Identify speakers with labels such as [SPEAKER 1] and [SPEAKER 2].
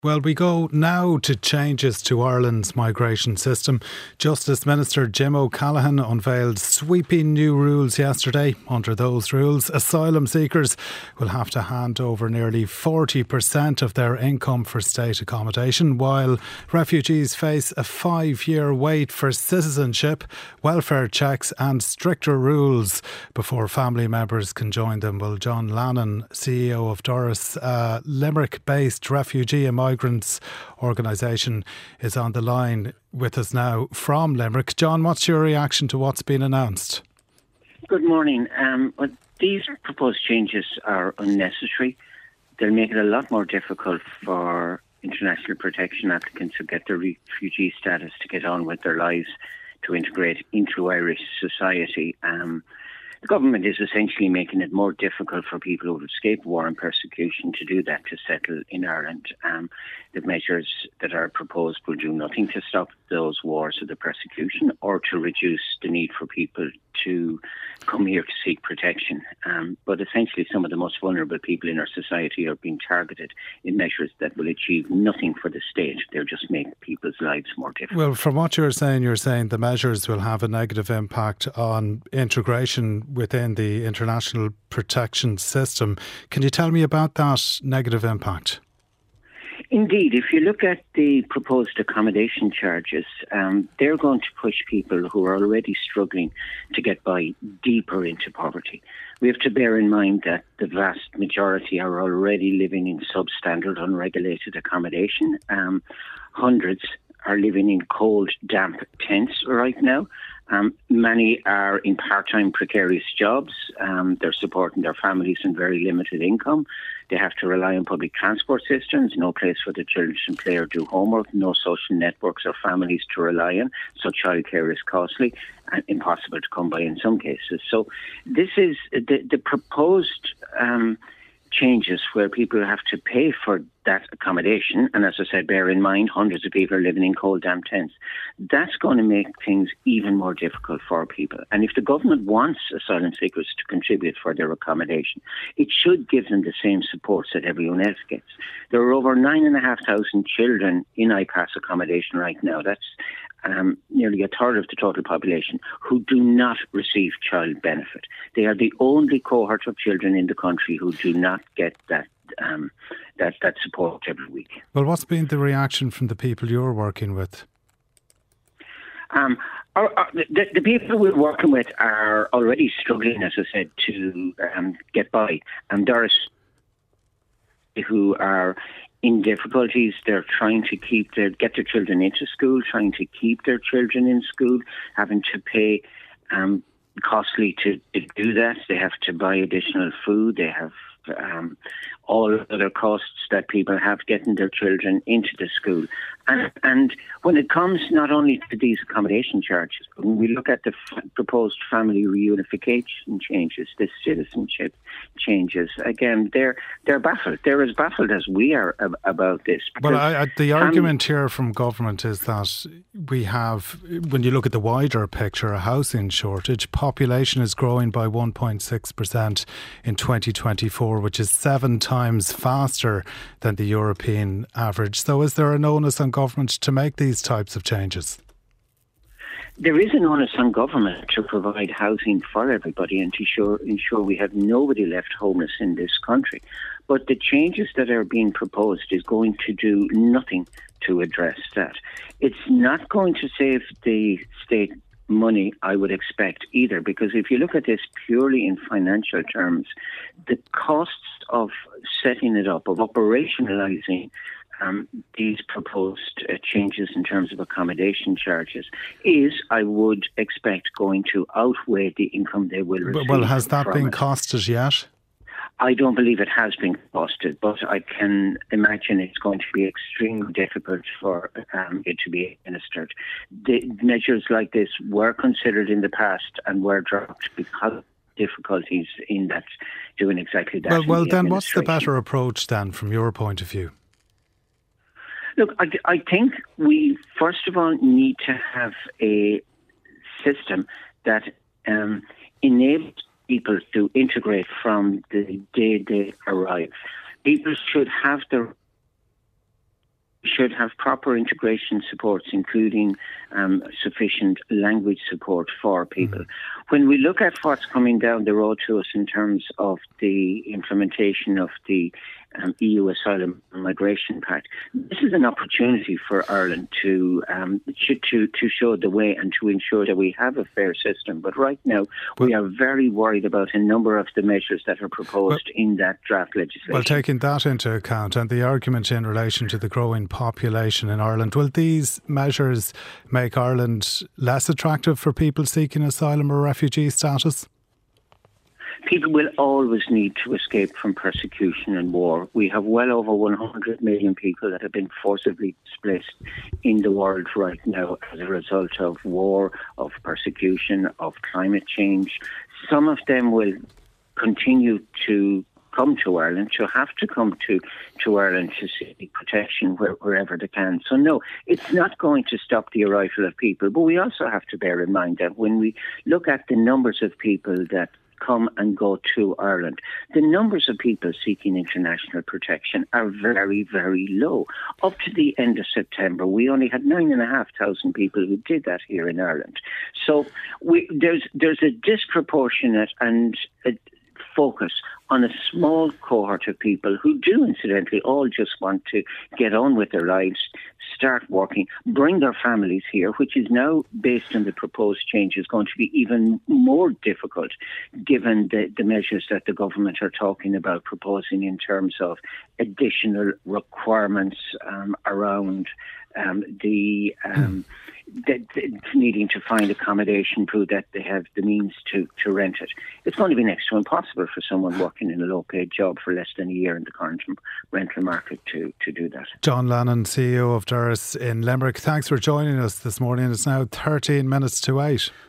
[SPEAKER 1] Well, we go now to changes to Ireland's migration system. Justice Minister Jim O'Callaghan unveiled sweeping new rules yesterday. Under those rules, asylum seekers will have to hand over nearly 40% of their income for state accommodation, while refugees face a 5-year wait for citizenship, welfare checks and stricter rules before family members can join them. Well, John Lannon, CEO of Doris, Limerick-based refugee and migrants organisation, is on the line with us now from Limerick. John, what's your reaction to what's been announced?
[SPEAKER 2] Good morning. These proposed changes are unnecessary. They'll make it a lot more difficult for international protection applicants who get their refugee status to get on with their lives, to integrate into Irish society. The government is essentially making it more difficult for people who have escaped war and persecution to do that, to settle in Ireland. The measures that are proposed will do nothing to stop those wars or the persecution, or to reduce the need for people to come here to seek protection. But essentially some of the most vulnerable people in our society are being targeted in measures that will achieve nothing for the state. They'll just make people's lives more difficult.
[SPEAKER 1] Well, from what you're saying the measures will have a negative impact on integration within the international protection system. Can you tell me about that negative impact?
[SPEAKER 2] Indeed, if you look at the proposed accommodation charges, they're going to push people who are already struggling to get by deeper into poverty. We have to bear in mind that the vast majority are already living in substandard, unregulated accommodation. Hundreds are living in cold, damp tents right now. Many are in part-time precarious jobs. They're supporting their families in very limited income. They have to rely on public transport systems, no place for the children to play or do homework, no social networks or families to rely on. So childcare is costly and impossible to come by in some cases. So this is the proposed changes where people have to pay for that accommodation. And as I said, bear in mind, hundreds of people are living in cold, damp tents. That's going to make things even more difficult for people. And if the government wants asylum seekers to contribute for their accommodation, it should give them the same supports that everyone else gets. There are over 9,500 children in IPAS accommodation right now. That's nearly a third of the total population who do not receive child benefit. They are the only cohort of children in the country who do not get that support every week.
[SPEAKER 1] Well, what's been the reaction from the people you're working with?
[SPEAKER 2] The people we're working with are already struggling, as I said, to get by. And Doris, who are in difficulties, they're trying to get their children into school, trying to keep their children in school, having to pay costly to do that. They have to buy additional food. They have all other costs that people have getting their children into the school. And when it comes not only to these accommodation charges, but when we look at the proposed family reunification changes, the citizenship changes, again, they're baffled. They're as baffled as we are about this.
[SPEAKER 1] Well, the argument here from government is that we have, when you look at the wider picture, a housing shortage. Population is growing by 1.6% in 2024, which is 7 times faster than the European average. So is there an onus on government to make these types of changes?
[SPEAKER 2] There is an onus on government to provide housing for everybody and to ensure we have nobody left homeless in this country. But the changes that are being proposed is going to do nothing to address that. It's not going to save the state money, I would expect, either, because if you look at this purely in financial terms, the costs of setting it up, of operationalising these proposed changes in terms of accommodation charges is, I would expect, going to outweigh the income they will receive.
[SPEAKER 1] Well, has that been costed yet?
[SPEAKER 2] I don't believe it has been costed, but I can imagine it's going to be extremely difficult for it to be administered. The measures like this were considered in the past and were dropped because of difficulties in that doing exactly that.
[SPEAKER 1] Well, then what's the better approach then from your point of view?
[SPEAKER 2] Look, I think we first of all need to have a system that enables people to integrate from the day they arrive. People should have the should have proper integration supports, including sufficient language support for people. When we look at what's coming down the road to us in terms of the implementation of the EU Asylum and Migration Pact, this is an opportunity for Ireland to show the way and to ensure that we have a fair system. But right now, we are very worried about a number of the measures that are proposed in that draft legislation.
[SPEAKER 1] Well, taking that into account and the argument in relation to the growing population in Ireland, will these measures make Ireland less attractive for people seeking asylum or refugee status?
[SPEAKER 2] People will always need to escape from persecution and war. We have well over 100 million people that have been forcibly displaced in the world right now as a result of war, of persecution, of climate change. Some of them will continue to come to Ireland, to have to come to Ireland to seek protection wherever they can. So no, it's not going to stop the arrival of people. But we also have to bear in mind that when we look at the numbers of people that come and go to Ireland, the numbers of people seeking international protection are very, very low. Up to the end of September, we only had 9,500 people who did that here in Ireland. So there's a disproportionate and focus on a small cohort of people who do, incidentally, all just want to get on with their lives, start working, bring their families here, which is now, based on the proposed changes, going to be even more difficult given the measures that the government are talking about proposing in terms of additional requirements around needing to find accommodation, prove that they have the means to rent it. It's going to be next to impossible for someone working in a low-paid job for less than a year in the current rental market to do that.
[SPEAKER 1] John Lannon, CEO of Doras in Limerick, thanks for joining us this morning. It's now 13 minutes to 8.